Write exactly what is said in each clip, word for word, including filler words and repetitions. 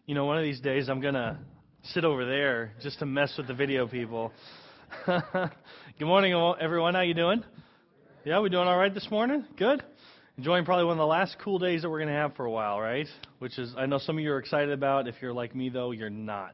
You know, one of these days I'm going to sit over there just to mess with the video people. Good morning, everyone. How you doing? Yeah, we doing all right this morning? Good? Enjoying probably one of the last cool days that we're going to have for a while, right? Which is, I know some of you are excited about. If you're like me, though, you're not.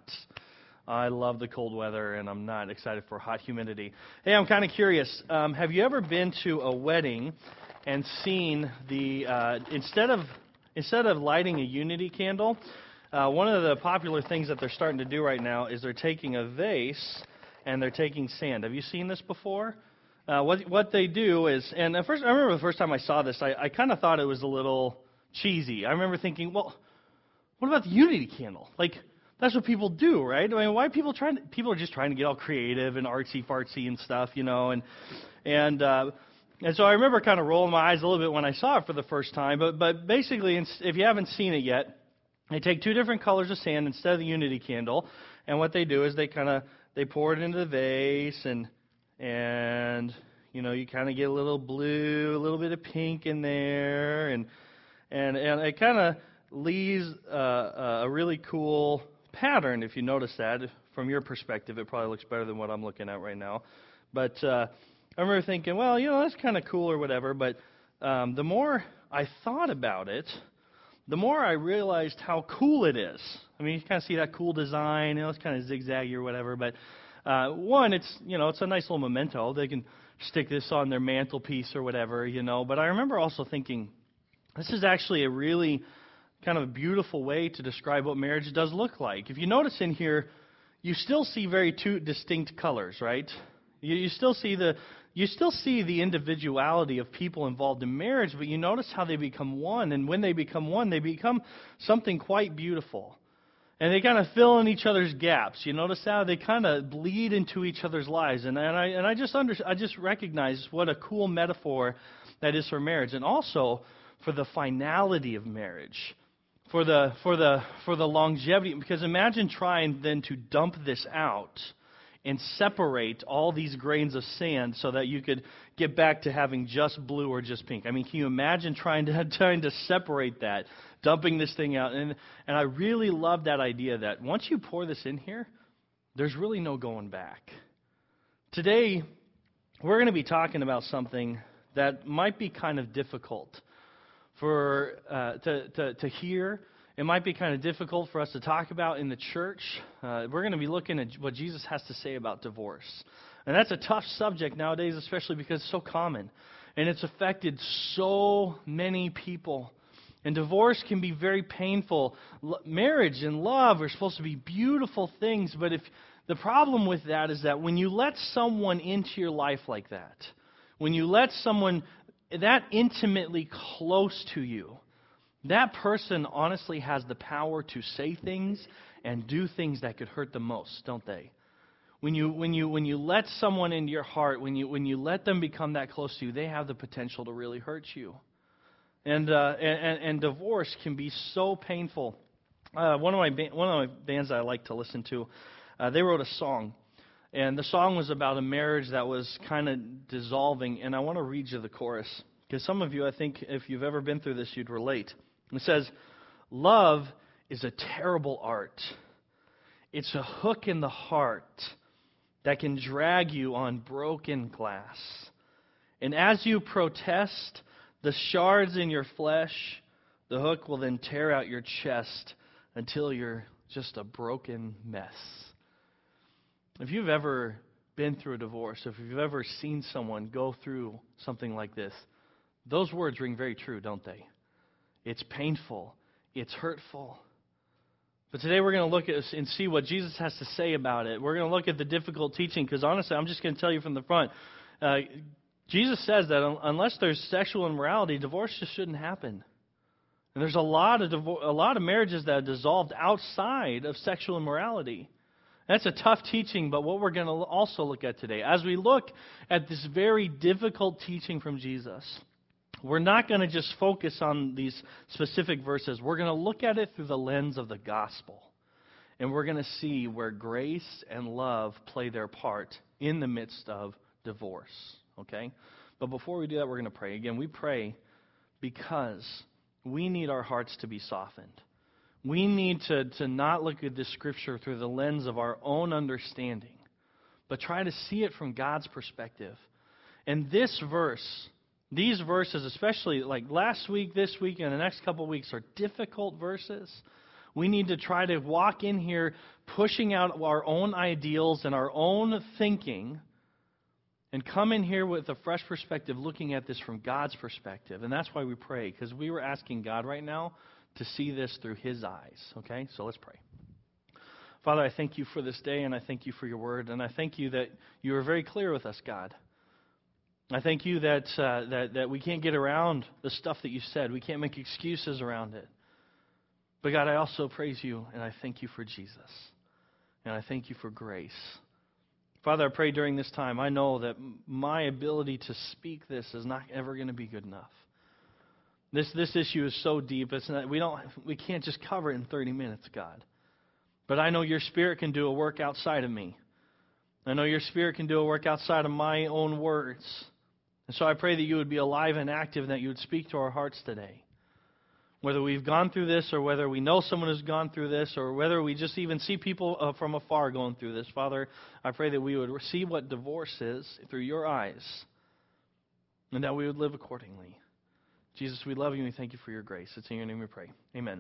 I love the cold weather, and I'm not excited for hot humidity. Hey, I'm kind of curious. Um, have you ever been to a wedding and seen the, uh, instead of instead of lighting a unity candle, uh, one of the popular things that they're starting to do right now is they're taking a vase and they're taking sand. Have you seen this before? Uh, what what they do is, and at first, I remember the first time I saw this, I, I kind of thought it was a little cheesy. I remember thinking, well, what about the unity candle? Like, that's what people do, right? I mean, why are people trying to, people are just trying to get all creative and artsy fartsy and stuff, you know, and and uh, and so I remember kind of rolling my eyes a little bit when I saw it for the first time. But but basically, if you haven't seen it yet, they take two different colors of sand instead of the unity candle, and what they do is they kind of they pour it into the vase, and and you know you kind of get a little blue, a little bit of pink in there, and and and it kind of leaves uh, a really cool pattern. If you notice that from your perspective, it probably looks better than what I'm looking at right now. But uh, I remember thinking, well, you know, that's kind of cool or whatever. But um, the more I thought about it, the more I realized how cool it is. I mean, you kind of see that cool design. You know, it's kind of zigzaggy or whatever. But uh, one, it's you know, it's a nice little memento. They can stick this on their mantelpiece or whatever, you know. But I remember also thinking, this is actually a really kind of a beautiful way to describe what marriage does look like. If you notice in here, you still see very two distinct colors, right? You, you still see the you still see the individuality of people involved in marriage, but you notice how they become one, and when they become one, they become something quite beautiful. And they kind of fill in each other's gaps. You notice how they kind of bleed into each other's lives, and, and I and I just under, I just recognize what a cool metaphor that is for marriage, and also for the finality of marriage. For the for the for the longevity, because imagine trying then to dump this out and separate all these grains of sand so that you could get back to having just blue or just pink. I mean, can you imagine trying to trying to separate that, dumping this thing out? And and I really love that idea that once you pour this in here, there's really no going back. Today, we're going to be talking about something that might be kind of difficult for uh, to, to to hear. It might be kind of difficult for us to talk about in the church. Uh, we're going to be looking at what Jesus has to say about divorce. And that's a tough subject nowadays, especially because it's so common. And it's affected so many people. And divorce can be very painful. L- marriage and love are supposed to be beautiful things, but if the problem with that is that when you let someone into your life like that, when you let someone that intimately close to you, that person honestly has the power to say things and do things that could hurt the most, don't they? When you when you when you let someone into your heart, when you when you let them become that close to you, they have the potential to really hurt you. And uh, and, and divorce can be so painful. Uh, one of my ba- one of my bands that I like to listen to, uh, they wrote a song. And the song was about a marriage that was kind of dissolving. And I want to read you the chorus, because some of you, I think, if you've ever been through this, you'd relate. It says, "Love is a terrible art. It's a hook in the heart that can drag you on broken glass. And as you protest the shards in your flesh, the hook will then tear out your chest until you're just a broken mess." If you've ever been through a divorce, if you've ever seen someone go through something like this, those words ring very true, don't they? It's painful. It's hurtful. But today we're going to look at and see what Jesus has to say about it. We're going to look at the difficult teaching, because honestly, I'm just going to tell you from the front. Uh, Jesus says that un- unless there's sexual immorality, divorce just shouldn't happen. And there's a lot of divor- a lot of marriages that are dissolved outside of sexual immorality. That's a tough teaching, but what we're going to also look at today, as we look at this very difficult teaching from Jesus, we're not going to just focus on these specific verses. We're going to look at it through the lens of the gospel. And we're going to see where grace and love play their part in the midst of divorce. Okay? But before we do that, we're going to pray. Again, we pray because we need our hearts to be softened. we need to, to not look at this scripture through the lens of our own understanding, but try to see it from God's perspective. And this verse, these verses, especially like last week, this week, and the next couple of weeks, are difficult verses. We need to try to walk in here pushing out our own ideals and our own thinking and come in here with a fresh perspective, looking at this from God's perspective. And that's why we pray, because we were asking God right now to see this through His eyes. Okay, so let's pray. Father, I thank you for this day, and I thank you for your word, and I thank you that you are very clear with us, God. I thank you that, uh, that, that we can't get around the stuff that you said. We can't make excuses around it. But God, I also praise you, and I thank you for Jesus. And I thank you for grace. Father, I pray during this time, I know that my ability to speak this is not ever going to be good enough. This this issue is so deep, it's not, we don't we can't just cover it in thirty minutes, God. But I know your Spirit can do a work outside of me. I know your Spirit can do a work outside of my own words. And so I pray that you would be alive and active and that you would speak to our hearts today. Whether we've gone through this or whether we know someone who's gone through this or whether we just even see people uh, from afar going through this, Father, I pray that we would see what divorce is through your eyes and that we would live accordingly. Jesus, we love you and we thank you for your grace. It's in your name we pray. Amen.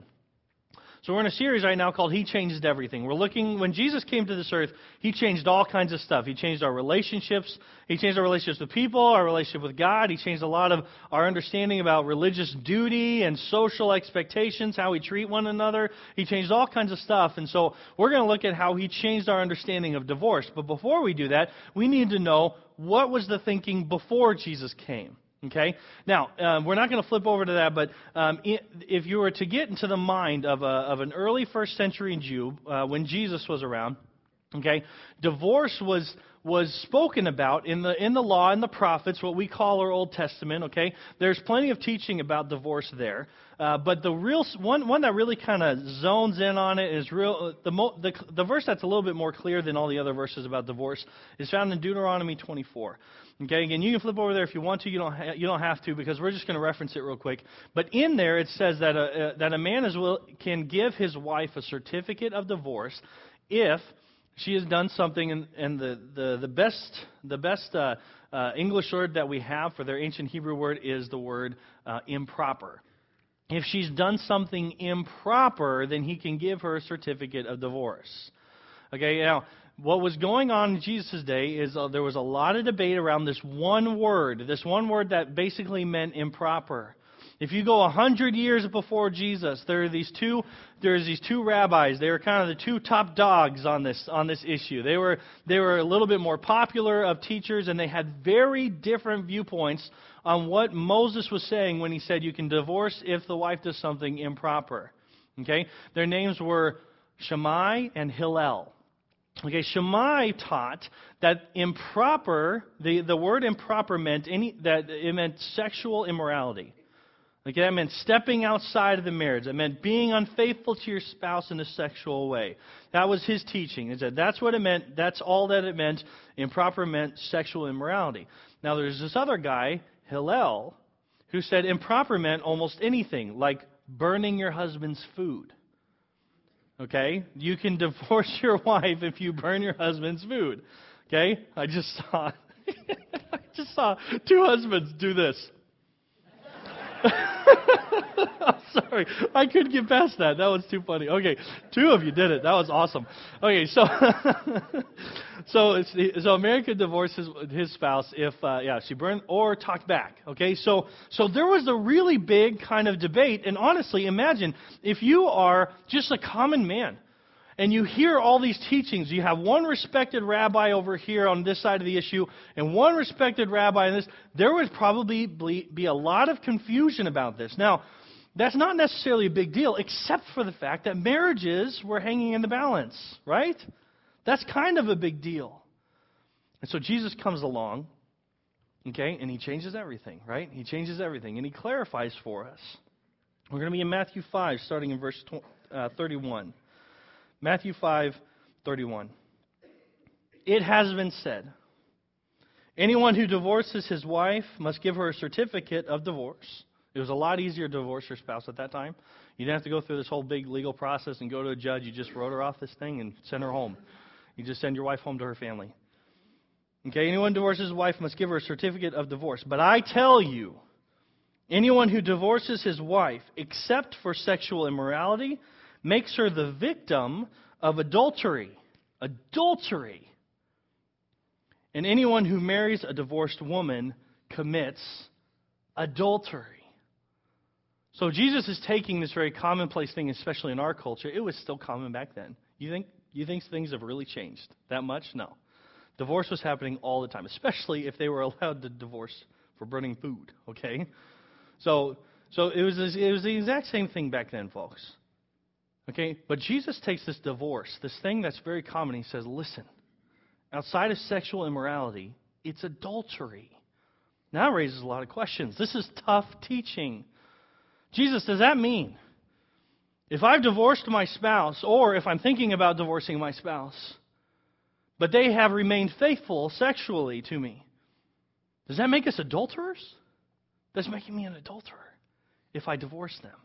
So we're in a series right now called He Changed Everything. We're looking, when Jesus came to this earth, He changed all kinds of stuff. He changed our relationships. He changed our relationships with people, our relationship with God. He changed a lot of our understanding about religious duty and social expectations, how we treat one another. He changed all kinds of stuff. And so we're going to look at how He changed our understanding of divorce. But before we do that, we need to know what was the thinking before Jesus came. Okay? Now, um, we're not going to flip over to that, but um, if you were to get into the mind of, a, of an early first century Jew, uh, when Jesus was around, okay, divorce was was spoken about in the in the law and the prophets, what we call our Old Testament, okay? There's plenty of teaching about divorce there. Uh, but the real one one that really kind of zones in on it is real the, mo, the the verse that's a little bit more clear than all the other verses about divorce is found in Deuteronomy twenty-four. Okay, again, you can flip over there if you want to. You don't ha- you don't have to because we're just going to reference it real quick. But in there it says that a, a that a man is will can give his wife a certificate of divorce if she has done something, and, and the, the, the best the best uh, uh, English word that we have for their ancient Hebrew word is the word uh, improper. If she's done something improper, then he can give her a certificate of divorce. Okay, now, what was going on in Jesus' day is uh, there was a lot of debate around this one word, this one word that basically meant improper. If you go a hundred years before Jesus, there are these two. There's these two rabbis. They were kind of the two top dogs on this on this issue. They were they were a little bit more popular of teachers, and they had very different viewpoints on what Moses was saying when he said you can divorce if the wife does something improper. Okay, their names were Shammai and Hillel. Okay, Shammai taught that improper, the, the word improper meant any that it meant sexual immorality. Okay, that meant stepping outside of the marriage. It meant being unfaithful to your spouse in a sexual way. That was his teaching. He said that's what it meant. That's all that it meant. Improper meant sexual immorality. Now there's this other guy, Hillel, who said improper meant almost anything, like burning your husband's food. Okay, you can divorce your wife if you burn your husband's food. Okay, I just saw, I just saw two husbands do this. I'm sorry, I couldn't get past that. That was too funny. Okay, two of you did it. That was awesome. Okay, so so it's, so a man could divorce his his spouse if uh, yeah she burned or talked back. Okay, so so there was a really big kind of debate, and honestly, imagine if you are just a common man. And you hear all these teachings. You have one respected rabbi over here on this side of the issue and one respected rabbi on this. There would probably be a lot of confusion about this. Now, that's not necessarily a big deal, except for the fact that marriages were hanging in the balance, right? That's kind of a big deal. And so Jesus comes along, okay, and he changes everything, right? He changes everything, and he clarifies for us. We're going to be in Matthew five, starting in verse thirty-one. Matthew five, thirty-one. It has been said, anyone who divorces his wife must give her a certificate of divorce. It was a lot easier to divorce your spouse at that time. You didn't have to go through this whole big legal process and go to a judge. You just wrote her off this thing and sent her home. You just send your wife home to her family. Okay, anyone who divorces his wife must give her a certificate of divorce. But I tell you, anyone who divorces his wife, except for sexual immorality, makes her the victim of adultery. Adultery. And anyone who marries a divorced woman commits adultery. So Jesus is taking this very commonplace thing, especially in our culture. It was still common back then. You think you think things have really changed that much? No. Divorce was happening all the time, especially if they were allowed to divorce for burning food. Okay, so so it was it was the exact same thing back then, folks. Okay, but Jesus takes this divorce, this thing that's very common. He says, "Listen, outside of sexual immorality, it's adultery." Now it raises a lot of questions. This is tough teaching. Jesus, does that mean if I've divorced my spouse, or if I'm thinking about divorcing my spouse, but they have remained faithful sexually to me, does that make us adulterers? That's making me an adulterer if I divorce them.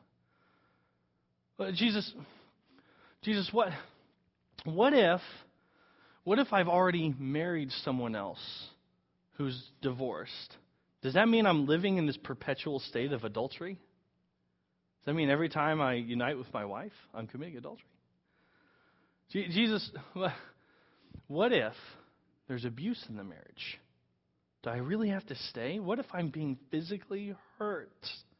But Jesus, Jesus, what, what if, what if I've already married someone else who's divorced? Does that mean I'm living in this perpetual state of adultery? Does that mean every time I unite with my wife, I'm committing adultery? Je- Jesus, what if there's abuse in the marriage? Do I really have to stay? What if I'm being physically hurt?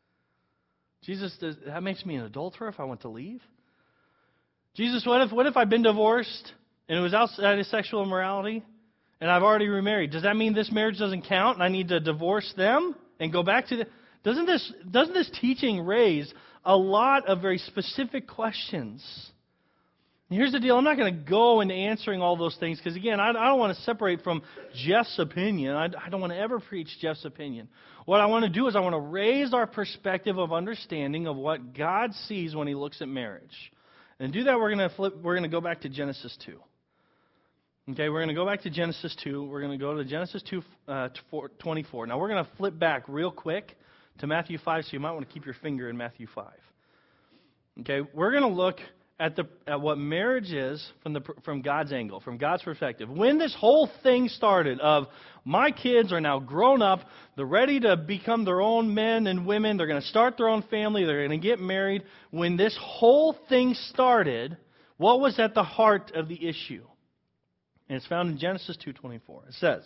Jesus, does, that makes me an adulterer if I want to leave? Jesus, what if what if I've been divorced and it was outside of sexual immorality and I've already remarried? Does that mean this marriage doesn't count and I need to divorce them and go back to the... Doesn't this, doesn't this teaching raise a lot of very specific questions? And here's the deal. I'm not going to go into answering all those things because, again, I, I don't want to separate from Jeff's opinion. I, I don't want to ever preach Jeff's opinion. What I want to do is I want to raise our perspective of understanding of what God sees when He looks at marriage. And to do that, we're going to flip. We're going to go back to Genesis two. Okay, we're going to go back to Genesis two. We're going to go to Genesis two, uh, twenty-four. Now, we're going to flip back real quick to Matthew five, so you might want to keep your finger in Matthew five. Okay, we're going to look at the at what marriage is from the from God's angle, from God's perspective. When this whole thing started of my kids are now grown up, they're ready to become their own men and women, they're going to start their own family, they're going to get married. When this whole thing started, what was at the heart of the issue? And it's found in Genesis two twenty-four. It says,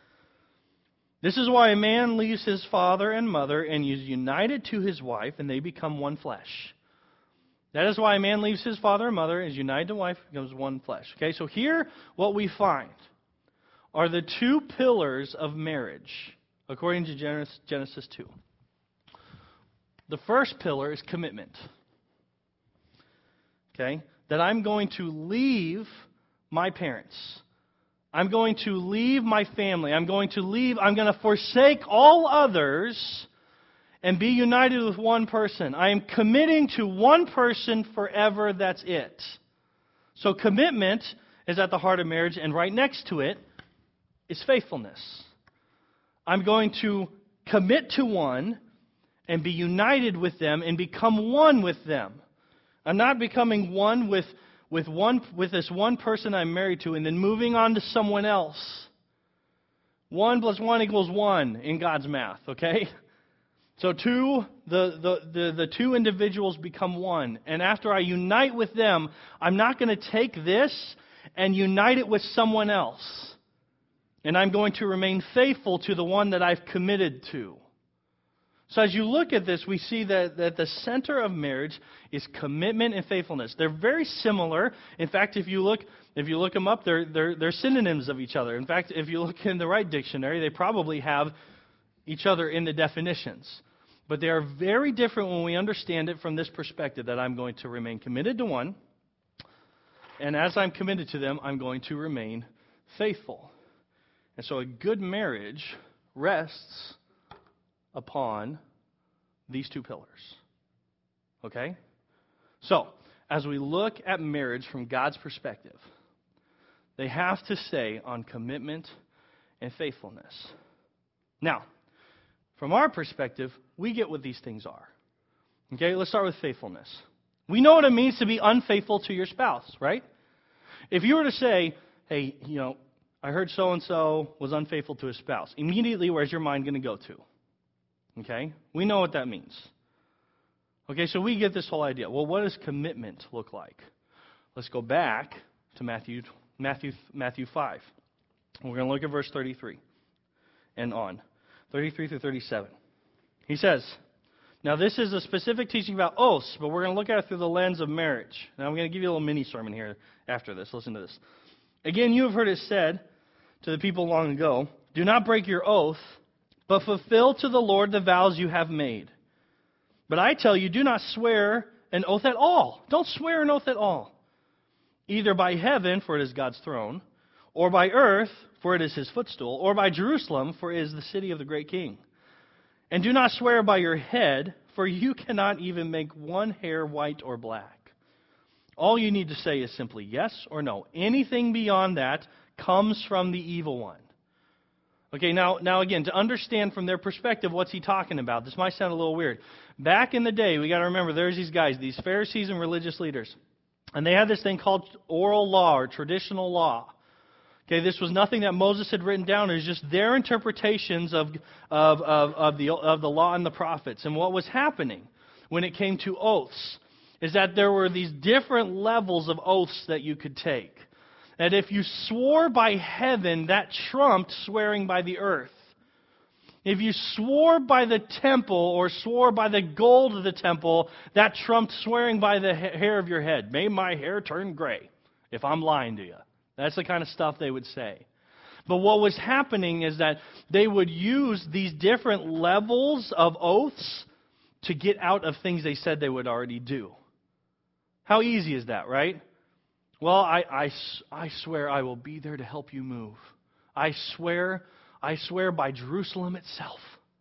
"This is why a man leaves his father and mother and is united to his wife, and they become one flesh." That is why a man leaves his father and mother and is united to wife, becomes one flesh. Okay, so here what we find are the two pillars of marriage, according to Genesis, Genesis two. The first pillar is commitment. Okay, that I'm going to leave my parents. I'm going to leave my family. I'm going to leave, I'm going to forsake all others and be united with one person. I am committing to one person forever, that's it. So commitment is at the heart of marriage, and right next to it is faithfulness. I'm going to commit to one and be united with them and become one with them. I'm not becoming one with With one, with this one person I'm married to, and then moving on to someone else. One plus one equals one in God's math, okay? So two, the, the, the, the two individuals become one. And after I unite with them, I'm not going to take this and unite it with someone else. And I'm going to remain faithful to the one that I've committed to. So as you look at this, we see that, that the center of marriage is commitment and faithfulness. They're very similar. In fact, if you look if you look them up, they're, they're, they're synonyms of each other. In fact, if you look in the right dictionary, they probably have each other in the definitions. But they are very different when we understand it from this perspective, that I'm going to remain committed to one, and as I'm committed to them, I'm going to remain faithful. And so a good marriage rests upon these two pillars. Okay? So, as we look at marriage from God's perspective, they have to stay on commitment and faithfulness. Now, from our perspective, we get what these things are. Okay, let's start with faithfulness. We know what it means to be unfaithful to your spouse, right? If you were to say, hey, you know, I heard so-and-so was unfaithful to his spouse, immediately where's your mind going to go to? Okay, we know what that means. Okay, so we get this whole idea. Well, what does commitment look like? Let's go back to Matthew, Matthew, Matthew five. We're going to look at verse thirty-three and on. thirty-three through thirty-seven. He says, now this is a specific teaching about oaths, but we're going to look at it through the lens of marriage. Now I'm going to give you a little mini sermon here after this. Listen to this. Again, you have heard it said to the people long ago, do not break your oath, but fulfill to the Lord the vows you have made. But I tell you, do not swear an oath at all. Don't swear an oath at all. Either by heaven, for it is God's throne, or by earth, for it is his footstool, or by Jerusalem, for it is the city of the great king. And do not swear by your head, for you cannot even make one hair white or black. All you need to say is simply yes or no. Anything beyond that comes from the evil one. Okay, now, now again, to understand from their perspective, what's he talking about? This might sound a little weird. Back in the day, we got to remember, there's these guys, these Pharisees and religious leaders, and they had this thing called oral law or traditional law. Okay, this was nothing that Moses had written down. It was just their interpretations of, of, of, of, the, of the law and the prophets. And what was happening when it came to oaths is that there were these different levels of oaths that you could take. That if you swore by heaven, that trumped swearing by the earth. If you swore by the temple or swore by the gold of the temple, that trumped swearing by the hair of your head. May my hair turn gray if I'm lying to you. That's the kind of stuff they would say. But what was happening is that they would use these different levels of oaths to get out of things they said they would already do. How easy is that, right? Well, I, I, I swear I will be there to help you move. I swear, I swear by Jerusalem itself.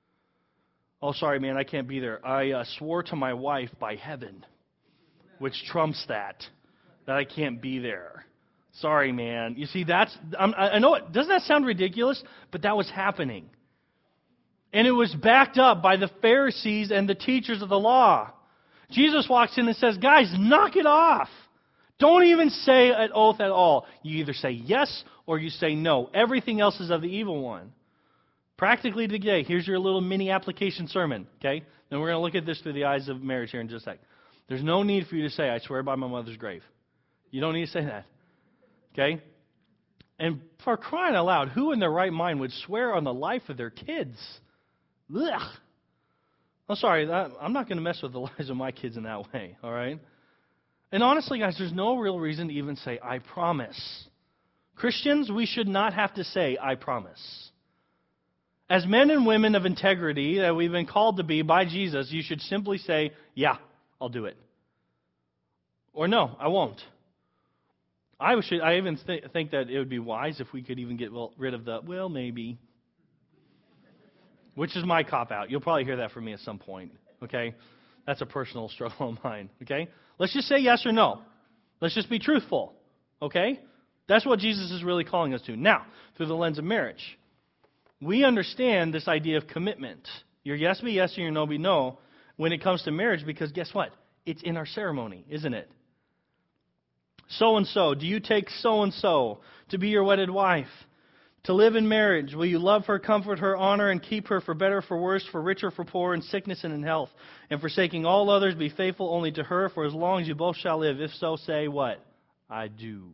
Oh, sorry, man, I can't be there. I uh, swore to my wife by heaven, which trumps that, that I can't be there. Sorry, man. You see, that's, I'm, I know, it doesn't that sound ridiculous? But that was happening. And it was backed up by the Pharisees and the teachers of the law. Jesus walks in and says, guys, knock it off. Don't even say an oath at all. You either say yes or you say no. Everything else is of the evil one. Practically today, here's your little mini application sermon, okay? Then we're going to look at this through the eyes of marriage here in just a sec. There's no need for you to say, I swear by my mother's grave. You don't need to say that, okay? And for crying out loud, who in their right mind would swear on the life of their kids? Ugh. I'm sorry, I'm not going to mess with the lives of my kids in that way, all right? And honestly, guys, there's no real reason to even say, I promise. Christians, we should not have to say, I promise. As men and women of integrity that we've been called to be by Jesus, you should simply say, yeah, I'll do it. Or no, I won't. I should. I even th- think that it would be wise if we could even get well, rid of the, well, maybe. Which is my cop-out. You'll probably hear that from me at some point, okay? That's a personal struggle of mine, okay? Let's just say yes or no. Let's just be truthful, okay? That's what Jesus is really calling us to. Now, through the lens of marriage, we understand this idea of commitment. Your yes be yes and your no be no when it comes to marriage because guess what? It's in our ceremony, isn't it? So-and-so, do you take so-and-so to be your wedded wife? To live in marriage, will you love her, comfort her, honor, and keep her for better, for worse, for richer, for poor, in sickness and in health? And forsaking all others, be faithful only to her, for as long as you both shall live. If so, say what? I do.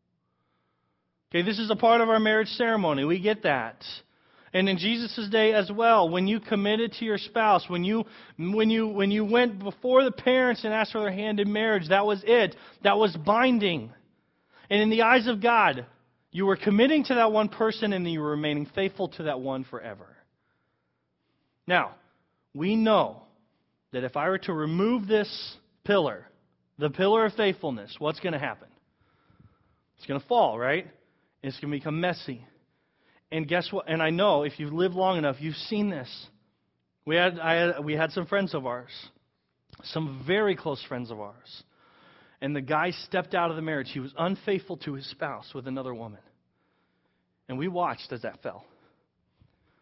Okay, this is a part of our marriage ceremony. We get that. And in Jesus' day as well, when you committed to your spouse, when you when you when you went before the parents and asked for their hand in marriage, that was it. That was binding. And in the eyes of God, you were committing to that one person and you were remaining faithful to that one forever. Now, we know that if I were to remove this pillar, the pillar of faithfulness, what's going to happen? It's going to fall, right? It's going to become messy. And guess what? And I know if you've lived long enough, you've seen this. We had, I had, we had some friends of ours, some very close friends of ours. And the guy stepped out of the marriage. He was unfaithful to his spouse with another woman. And we watched as that fell.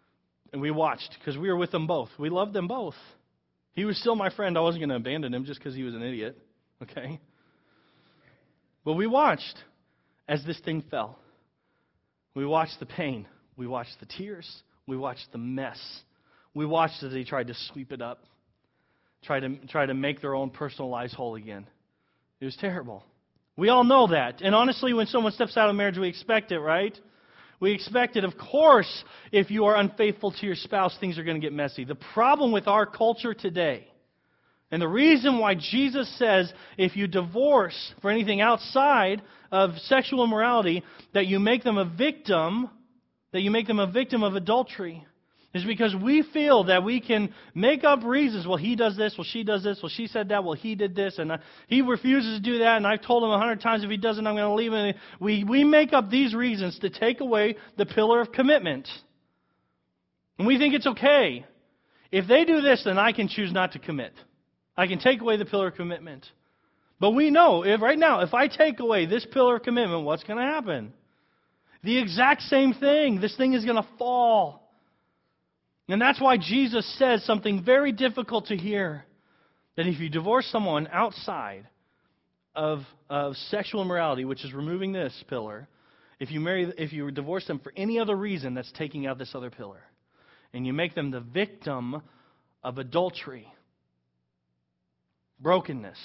And we watched because we were with them both. We loved them both. He was still my friend. I wasn't going to abandon him just because he was an idiot. Okay? But we watched as this thing fell. We watched the pain. We watched the tears. We watched the mess. We watched as they tried to sweep it up, try to try to make their own personal lives whole again. It was terrible. We all know that. And honestly, when someone steps out of marriage, we expect it, right? We expect it. Of course, if you are unfaithful to your spouse, things are going to get messy. The problem with our culture today, and the reason why Jesus says if you divorce for anything outside of sexual immorality, that you make them a victim, that you make them a victim of adultery, is because we feel that we can make up reasons. Well, he does this. Well, she does this. Well, she said that. Well, he did this. And uh, he refuses to do that. And I've told him a hundred times if he doesn't, I'm going to leave him. We, we make up these reasons to take away the pillar of commitment. And we think it's okay. If they do this, then I can choose not to commit. I can take away the pillar of commitment. But we know, if right now, if I take away this pillar of commitment, what's going to happen? The exact same thing. This thing is going to fall. And that's why Jesus says something very difficult to hear. That if you divorce someone outside of, of sexual immorality, which is removing this pillar, if you marry, if you divorce them for any other reason, that's taking out this other pillar. And you make them the victim of adultery, brokenness,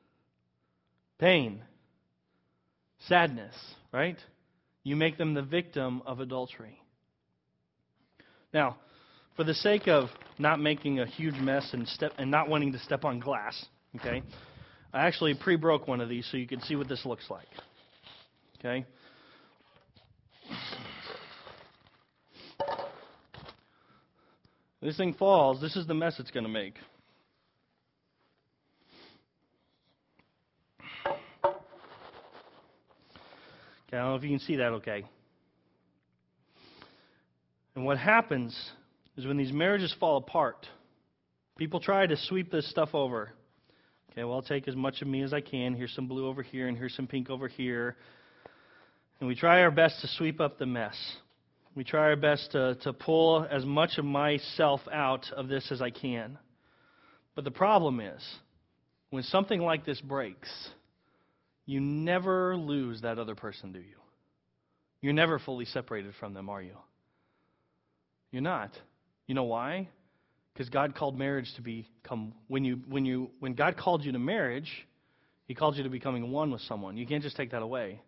pain, sadness, right? You make them the victim of adultery. Now, for the sake of not making a huge mess and step and not wanting to step on glass, okay, I actually pre-broke one of these so you can see what this looks like. Okay? This thing falls, this is the mess it's going to make. Okay, I don't know if you can see that okay. And what happens is when these marriages fall apart, people try to sweep this stuff over. Okay, well, I'll take as much of me as I can. Here's some blue over here, and here's some pink over here. And we try our best to sweep up the mess. We try our best to, to pull as much of myself out of this as I can. But the problem is, when something like this breaks, you never lose that other person, do you? You're never fully separated from them, are you? You're not. You know why? Because God called marriage to become, when you when you when God called you to marriage, He called you to becoming one with someone. You can't just take that away.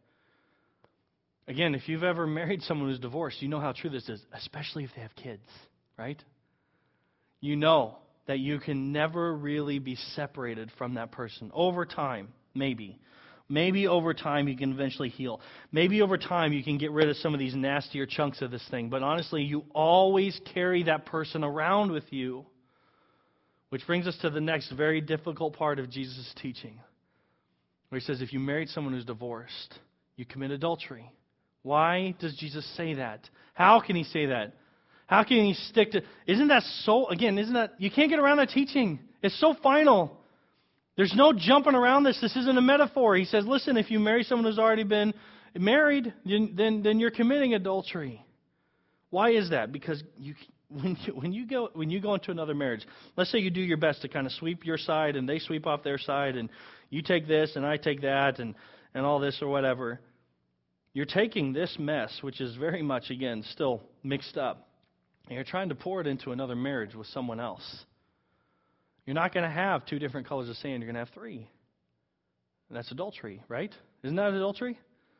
Again, if you've ever married someone who's divorced, you know how true this is, especially if they have kids, right? You know that you can never really be separated from that person. Over time, maybe. Maybe over time you can eventually heal. Maybe over time you can get rid of some of these nastier chunks of this thing. But honestly, you always carry that person around with you. Which brings us to the next very difficult part of Jesus' teaching. Where He says, if you married someone who's divorced, you commit adultery. Why does Jesus say that? How can He say that? How can He stick to... Isn't that so... Again, isn't that... You can't get around that teaching. It's so final. There's no jumping around this. This isn't a metaphor. He says, listen, if you marry someone who's already been married, then, then, then you're committing adultery. Why is that? Because you, when, you, when, you go, when you go into another marriage, let's say you do your best to kind of sweep your side and they sweep off their side and you take this and I take that and, and all this or whatever. You're taking this mess, which is very much, again, still mixed up, and you're trying to pour it into another marriage with someone else. You're not going to have two different colors of sand. You're going to have three. And that's adultery, right? Isn't that adultery?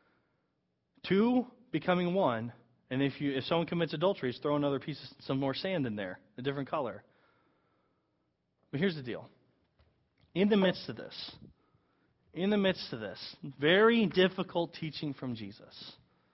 Two becoming one. And if you if someone commits adultery, it's throw another piece of some more sand in there, a different color. But here's the deal. In the midst of this, in the midst of this, very difficult teaching from Jesus,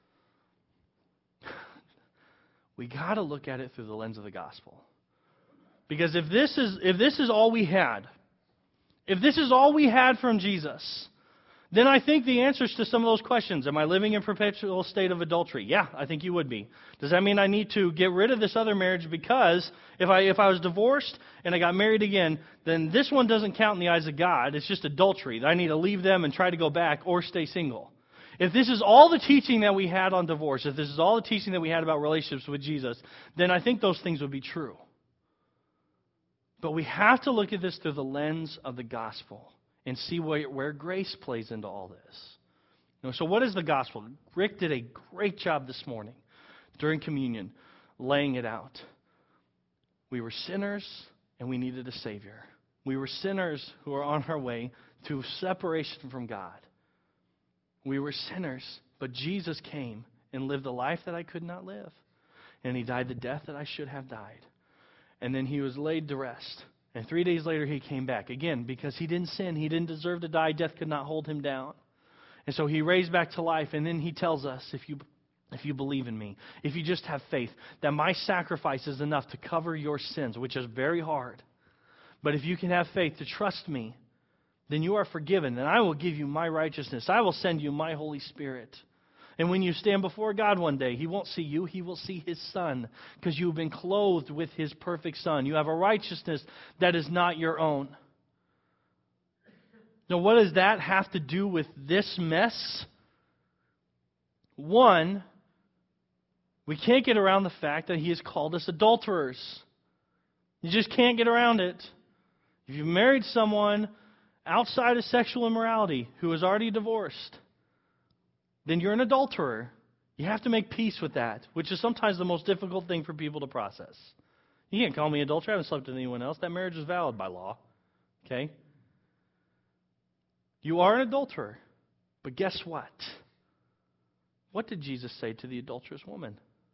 we got to look at it through the lens of the gospel. Because if this is if this is all we had, if this is all we had from Jesus, then I think the answers to some of those questions, am I living in perpetual state of adultery? Yeah, I think you would be. Does that mean I need to get rid of this other marriage because if I if I was divorced and I got married again, then this one doesn't count in the eyes of God. It's just adultery. I need to leave them and try to go back or stay single. If this is all the teaching that we had on divorce, if this is all the teaching that we had about relationships with Jesus, then I think those things would be true. But we have to look at this through the lens of the gospel and see where, where grace plays into all this. You know, so what is the gospel? Rick did a great job this morning during communion, laying it out. We were sinners and we needed a Savior. We were sinners who were on our way to separation from God. We were sinners, but Jesus came and lived the life that I could not live. And He died the death that I should have died. And then He was laid to rest. And three days later He came back. Again, because He didn't sin. He didn't deserve to die. Death could not hold Him down. And so He raised back to life. And then He tells us, if you if you believe in Me, if you just have faith, that My sacrifice is enough to cover your sins, which is very hard. But if you can have faith to trust Me, then you are forgiven. And I will give you My righteousness. I will send you My Holy Spirit. And when you stand before God one day, He won't see you. He will see His Son, because you've been clothed with His perfect Son. You have a righteousness that is not your own. Now, what does that have to do with this mess? One, we can't get around the fact that He has called us adulterers. You just can't get around it. If you've married someone outside of sexual immorality who is already divorced, then you're an adulterer. You have to make peace with that, which is sometimes the most difficult thing for people to process. You can't call me adulterer. I haven't slept with anyone else. That marriage is valid by law. Okay? You are an adulterer. But guess what? What did Jesus say to the adulterous woman?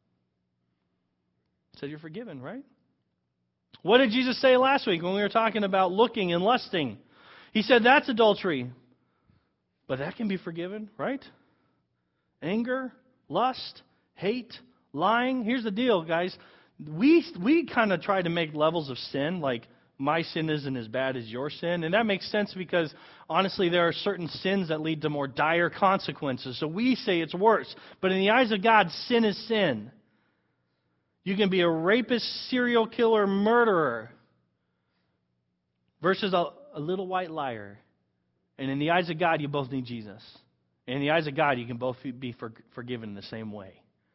He said, you're forgiven, right? What did Jesus say last week when we were talking about looking and lusting? He said that's adultery. But that can be forgiven, right? Anger, lust, hate, lying. Here's the deal, guys. We we kind of try to make levels of sin, like my sin isn't as bad as your sin. And that makes sense because, honestly, there are certain sins that lead to more dire consequences. So we say it's worse. But in the eyes of God, sin is sin. You can be a rapist, serial killer, murderer versus a, a little white liar. And in the eyes of God, you both need Jesus. And in the eyes of God, you can both be for, forgiven in the same way.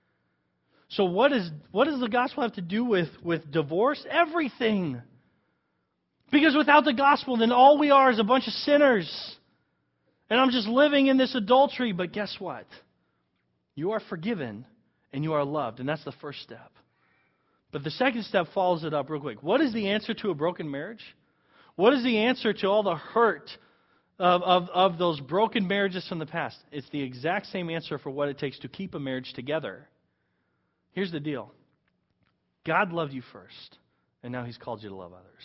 So what is what does the gospel have to do with, with divorce? Everything. Because without the gospel, then all we are is a bunch of sinners. And I'm just living in this adultery. But guess what? You are forgiven and you are loved. And that's the first step. But the second step follows it up real quick. What is the answer to a broken marriage? What is the answer to all the hurt Of, of, of those broken marriages from the past? It's the exact same answer for what it takes to keep a marriage together. Here's the deal. God loved you first, and now He's called you to love others.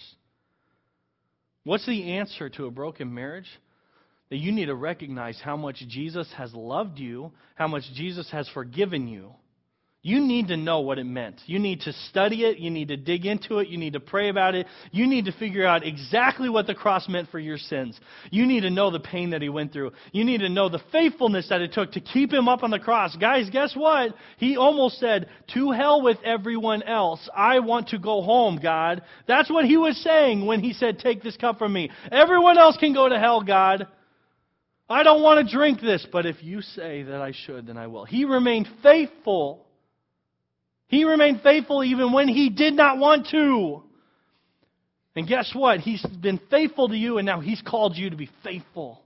What's the answer to a broken marriage? That you need to recognize how much Jesus has loved you, how much Jesus has forgiven you. You need to know what it meant. You need to study it. You need to dig into it. You need to pray about it. You need to figure out exactly what the cross meant for your sins. You need to know the pain that He went through. You need to know the faithfulness that it took to keep Him up on the cross. Guys, guess what? He almost said, to hell with everyone else. I want to go home, God. That's what He was saying when He said, take this cup from me. Everyone else can go to hell, God. I don't want to drink this, but if you say that I should, then I will. He remained faithful. He remained faithful even when He did not want to. And guess what? He's been faithful to you, and now He's called you to be faithful.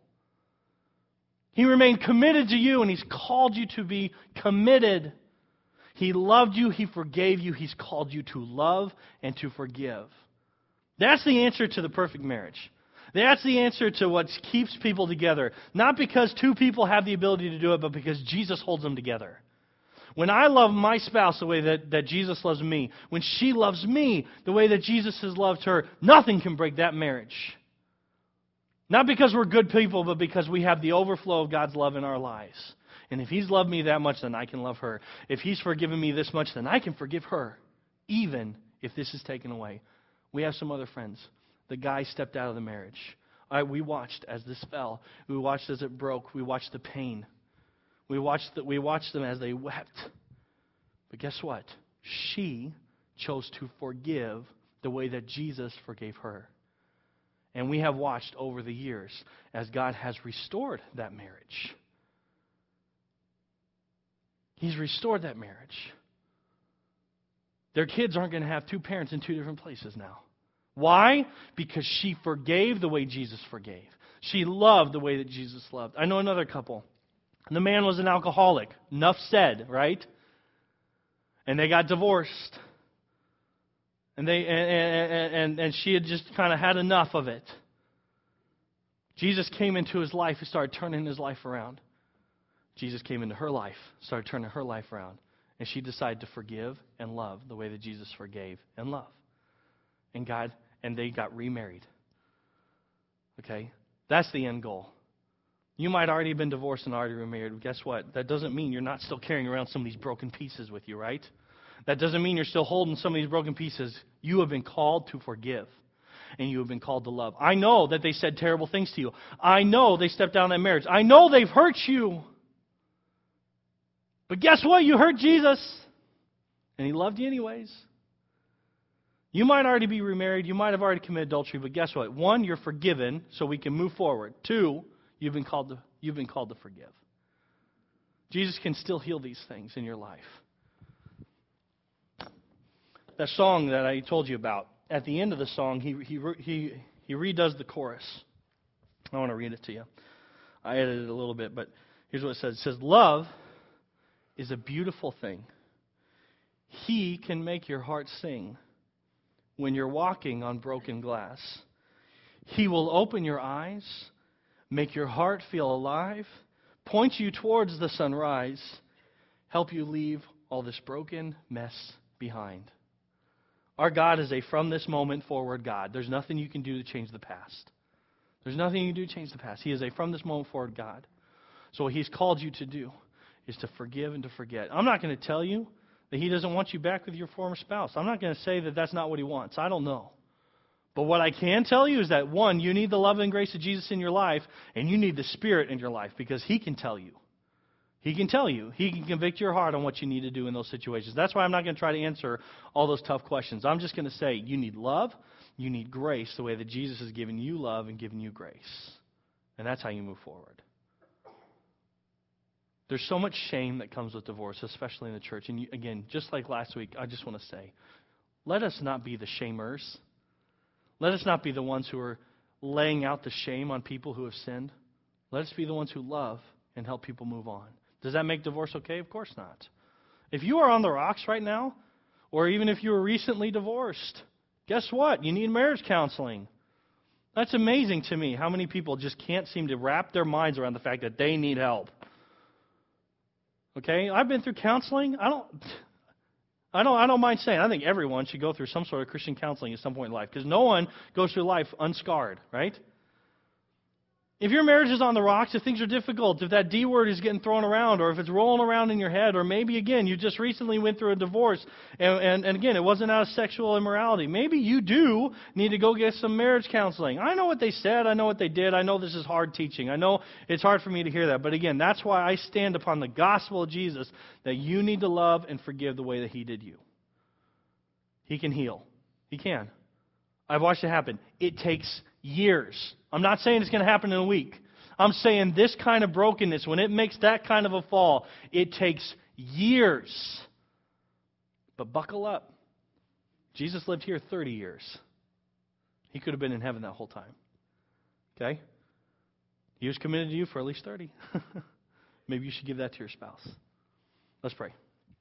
He remained committed to you, and He's called you to be committed. He loved you. He forgave you. He's called you to love and to forgive. That's the answer to the perfect marriage. That's the answer to what keeps people together. Not because two people have the ability to do it, but because Jesus holds them together. When I love my spouse the way that, that Jesus loves me, when she loves me the way that Jesus has loved her, nothing can break that marriage. Not because we're good people, but because we have the overflow of God's love in our lives. And if He's loved me that much, then I can love her. If He's forgiven me this much, then I can forgive her, even if this is taken away. We have some other friends. The guy stepped out of the marriage. I, we watched as this fell. We watched as it broke. We watched the pain. We watched, the, we watched them as they wept. But guess what? She chose to forgive the way that Jesus forgave her. And we have watched over the years as God has restored that marriage. He's restored that marriage. Their kids aren't going to have two parents in two different places now. Why? Because she forgave the way Jesus forgave. She loved the way that Jesus loved. I know another couple. The man was an alcoholic. Enough said, right? And they got divorced. And they and, and, and, and she had just kind of had enough of it. Jesus came into his life and started turning his life around. Jesus came into her life, started turning her life around. And she decided to forgive and love the way that Jesus forgave and loved. And God, and they got remarried. Okay? That's the end goal. You might already have been divorced and already remarried. But guess what? That doesn't mean you're not still carrying around some of these broken pieces with you, right? That doesn't mean you're still holding some of these broken pieces. You have been called to forgive. And you have been called to love. I know that they said terrible things to you. I know they stepped down that marriage. I know they've hurt you. But guess what? You hurt Jesus. And He loved you anyways. You might already be remarried. You might have already committed adultery. But guess what? One, you're forgiven so we can move forward. Two, you've been called to, you've been called to forgive. Jesus can still heal these things in your life. That song that I told you about, at the end of the song, he, he, he, he redoes the chorus. I want to read it to you. I edited it a little bit, but here's what it says. It says, love is a beautiful thing. He can make your heart sing when you're walking on broken glass. He will open your eyes, make your heart feel alive, point you towards the sunrise, help you leave all this broken mess behind. Our God is a from this moment forward God. There's nothing you can do to change the past. There's nothing you can do to change the past. He is a from this moment forward God. So what He's called you to do is to forgive and to forget. I'm not going to tell you that He doesn't want you back with your former spouse. I'm not going to say that that's not what He wants. I don't know. But what I can tell you is that, one, you need the love and grace of Jesus in your life, and you need the Spirit in your life, because He can tell you. He can tell you. He can convict your heart on what you need to do in those situations. That's why I'm not going to try to answer all those tough questions. I'm just going to say you need love, you need grace, the way that Jesus has given you love and given you grace. And that's how you move forward. There's so much shame that comes with divorce, especially in the church. And you, again, just like last week, I just want to say, let us not be the shamers. Let us not be the ones who are laying out the shame on people who have sinned. Let us be the ones who love and help people move on. Does that make divorce okay? Of course not. If you are on the rocks right now, or even if you were recently divorced, guess what? You need marriage counseling. That's amazing to me how many people just can't seem to wrap their minds around the fact that they need help. Okay? I've been through counseling. I don't I don't I don't mind saying I think everyone should go through some sort of Christian counseling at some point in life, because no one goes through life unscarred, right? If your marriage is on the rocks, if things are difficult, if that D word is getting thrown around, or if it's rolling around in your head, or maybe, again, you just recently went through a divorce, and, and, and again, it wasn't out of sexual immorality. Maybe you do need to go get some marriage counseling. I know what they said. I know what they did. I know this is hard teaching. I know it's hard for me to hear that. But again, that's why I stand upon the gospel of Jesus, that you need to love and forgive the way that He did you. He can heal. He can. I've watched it happen. It takes years. I'm not saying it's going to happen in a week. I'm saying this kind of brokenness, when it makes that kind of a fall, it takes years. But buckle up. Jesus lived here thirty years. He could have been in heaven that whole time. Okay? He was committed to you for at least thirty. Maybe you should give that to your spouse. Let's pray.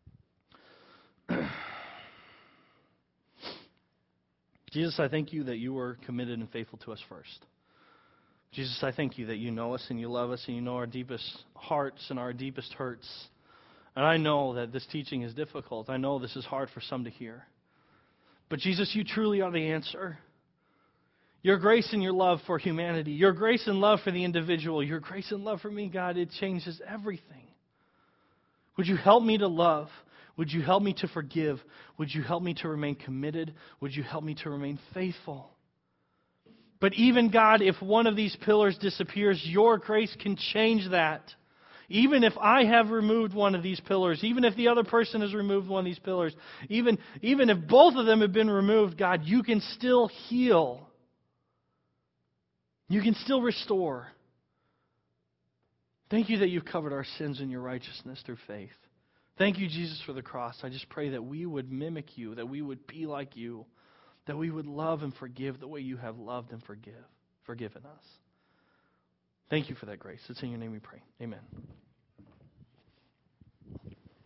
Jesus, I thank you that you were committed and faithful to us first. Jesus, I thank you that you know us and you love us and you know our deepest hearts and our deepest hurts. And I know that this teaching is difficult. I know this is hard for some to hear. But Jesus, you truly are the answer. Your grace and your love for humanity, your grace and love for the individual, your grace and love for me, God, it changes everything. Would you help me to love? Would you help me to forgive? Would you help me to remain committed? Would you help me to remain faithful? But even, God, if one of these pillars disappears, your grace can change that. Even if I have removed one of these pillars, even if the other person has removed one of these pillars, even, even if both of them have been removed, God, you can still heal. You can still restore. Thank you that you've covered our sins in your righteousness through faith. Thank you, Jesus, for the cross. I just pray that we would mimic you, that we would be like you, that we would love and forgive the way you have loved and forgive, forgiven us. Thank you for that grace. It's in your name we pray. Amen.